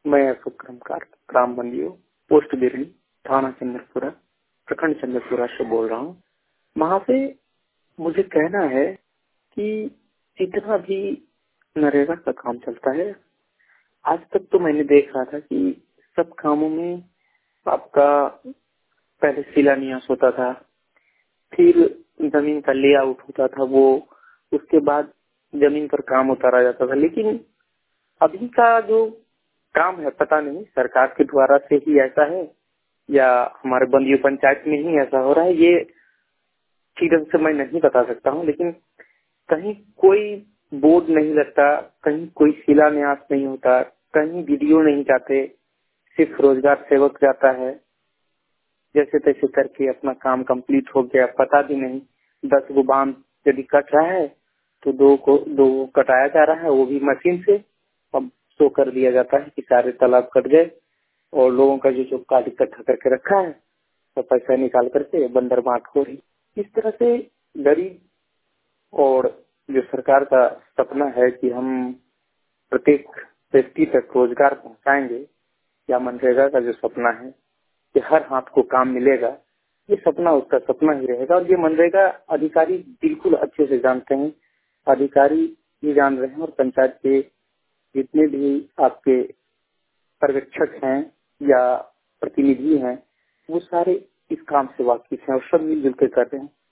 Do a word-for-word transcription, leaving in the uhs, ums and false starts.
मैं अशोक कर्मकार ग्राम बंदियो पोस्ट बिरनी थाना चंद्रपुरा प्रखंड चंद्रपुरा से बोल रहा हूँ। वहाँ पे मुझे कहना है कि जितना भी नरेगा का काम चलता है, आज तक तो मैंने देख रहा था कि सब कामों में आपका पहले शिलान्यास होता था, फिर जमीन का लेआउट होता था, वो उसके बाद जमीन पर काम उतारा जाता था। लेकिन अभी का जो काम है, पता नहीं सरकार के द्वारा से ही ऐसा है या हमारे बंदियों पंचायत में ही ऐसा हो रहा है, ये ठीक ढंग से मैं नहीं बता सकता हूँ। लेकिन कहीं कोई बोर्ड नहीं लगता, कहीं कोई शिलान्यास नहीं होता, कहीं वीडियो नहीं जाते, सिर्फ रोजगार सेवक जाता है, जैसे तैसे करके अपना काम कंप्लीट हो गया, पता भी नहीं। दस गो बांध यदि कट रहा है तो दो को दो कटाया जा रहा है, वो भी मशीन से। अब शो कर दिया जाता है कि सारे तालाब कट गए और लोगों का जो जो काट इकट्ठा करके रखा है तो पैसा निकाल करके बंदर बांट हो रही। इस तरह से गरीब और जो सरकार का सपना है कि हम प्रत्येक व्यक्ति तक रोजगार पहुंचाएंगे, या मनरेगा का जो सपना है कि हर हाथ को काम मिलेगा, ये सपना उसका सपना ही रहेगा। और ये मनरेगा अधिकारी बिल्कुल अच्छे से जानते हैं, अधिकारी भी जान रहे हैं, और पंचायत के जितने भी आपके पर्यवेक्षक हैं या प्रतिनिधि हैं वो सारे इस काम से वाकिफ हैं और सब मिलजुल के कर रहे हैं।